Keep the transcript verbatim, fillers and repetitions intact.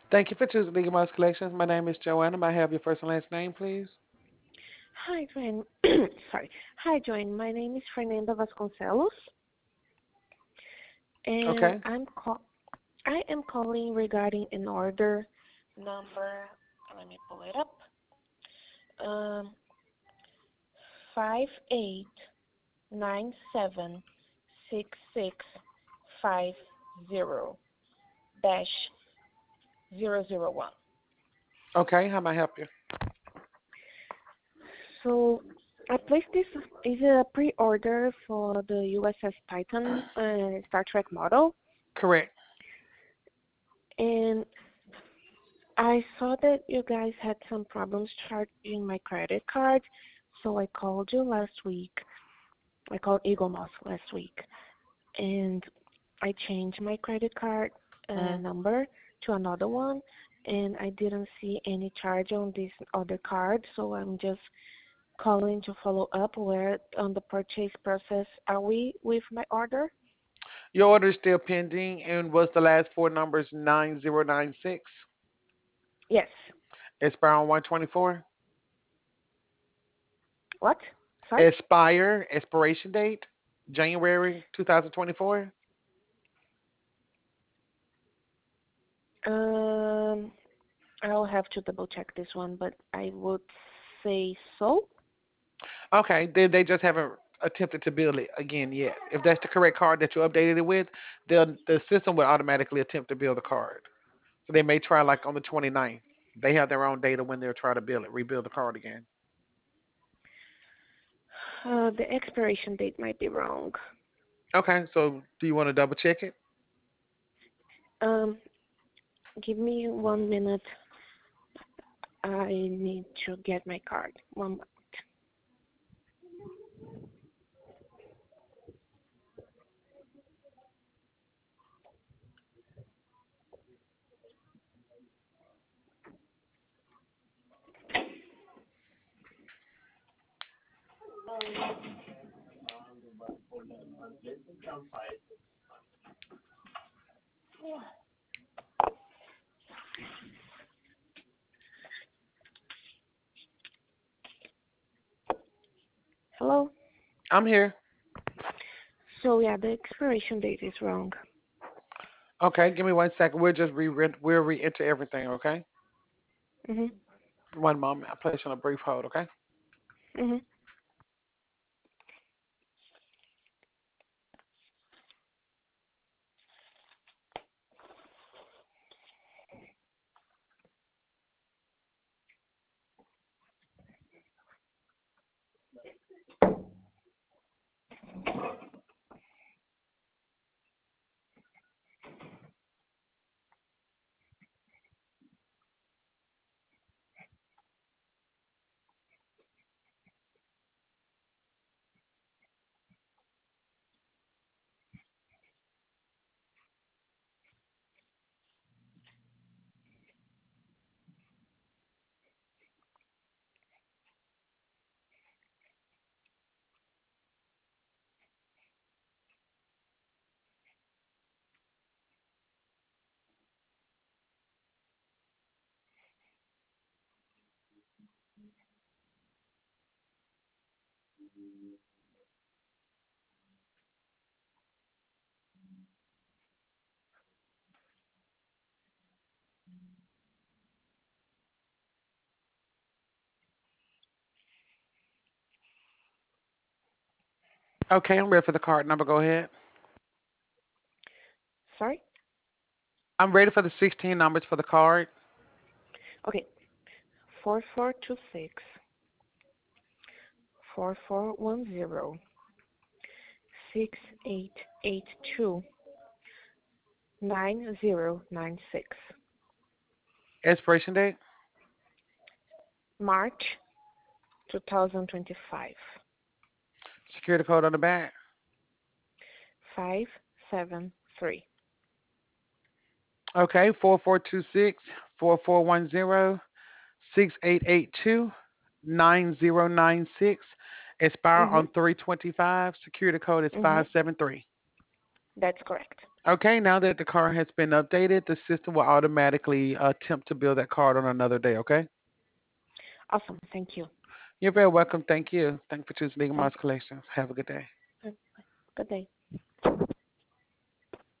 Thank you for choosing Legal Mouse Collections. My name is Joanna. May I have your first and last name, please? Hi, Joanne. Sorry. Hi, Joanne. My name is Fernanda Vasconcelos, and Okay. I'm call I am calling regarding an order number. Let me pull it up. Um, five eight nine seven six six five zero dash zero zero one. Okay, how may I help you? So I placed this is a pre-order for the U S S Titan uh, Star Trek model, Correct. and I saw that you guys had some problems charging my credit card, so I called you last week. I called Eagle Moss last week, and I changed my credit card uh, hmm number to another one, and I didn't see any charge on this other card, so I'm just calling to follow up where on the purchase process are we with my order? Your order is still pending, and was the last four numbers nine zero nine six? Yes. Expire on one twenty-four. What? Sorry? Expire, expiration date, January two thousand twenty-four. Um, I'll have to double check this one, but I would say so. Okay, they, they just haven't attempted to build it again yet. If that's the correct card that you updated it with, they'll, the system will automatically attempt to build the card. So they may try like on the twenty-ninth. They have their own data when they'll try to build it, rebuild the card again. Uh, the expiration date might be wrong. Okay, so do you want to double check it? Um, Give me one minute. I need to get my card. One. mo- Hello. I'm here. So yeah, the expiration date is wrong. Okay, give me one second. We'll just re we'll re-enter everything. Okay, Mhm. one moment. I'll place you on a brief hold. Okay. Mhm. Okay, I'm ready for the card number. Go ahead. Sorry. I'm ready for the sixteen numbers for the card. Okay. Four four two six four four one zero six eight eight two nine zero nine six. Expiration date. March two thousand twenty five. Security code on the back. Five seven three. Okay, four four two six four four one zero six eight eight two nine zero nine six. Expire Mhm. on three twenty-five. Security code is Mhm. five seven three. That's correct. Okay, now that the card has been updated, the system will automatically attempt to build that card on another day. Okay. Awesome. Thank you. You're very welcome. Thank you. Thank you for choosing Legal Bye. Mouse Collections. Have a good day. Bye. Good day.